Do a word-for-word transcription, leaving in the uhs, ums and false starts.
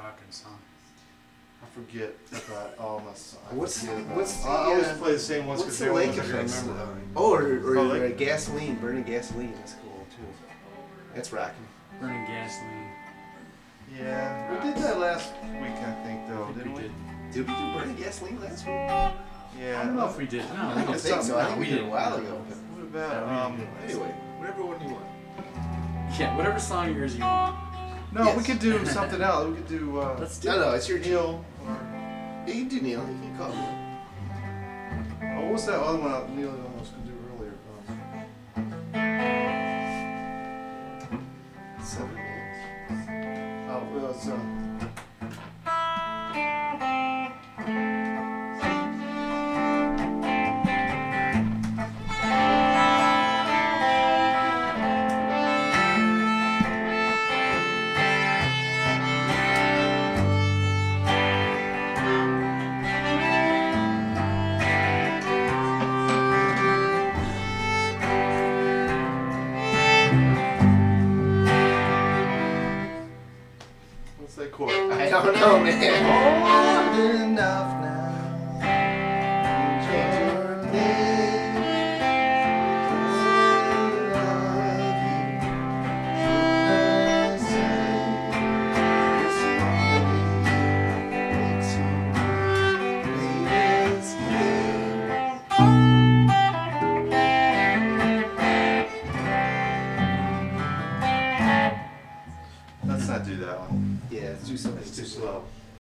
rockin' song. I forget about all my songs. What's what's the, I always uh, play the same ones What's because the they're lake ones I can effects? remember. Oh, or, or, Oh, or lake- gasoline, burning gasoline. That's cool too. That's rocking. Burning gasoline. Yeah, we did that last week, I think, though, I think didn't we we? did. Did we do burning gasoline last week? Yeah. I don't know if we did. No, I we don't don't think so. I think we we did a didn't. while ago. What about, Yeah, we um, didn't. Anyway, whatever one you want. Yeah, whatever song of yours you want. no, Yes. we could do something else. We could do, uh, Let's do No, it. no, it's your deal. Neil, or, Yeah, you can do Neil. You can call me. oh, what was that other one I- Neil was going to do earlier? Seven minutes. Um, oh, well, it's, um, what's that chord? I don't know, man. Old enough now. Change your name. Thank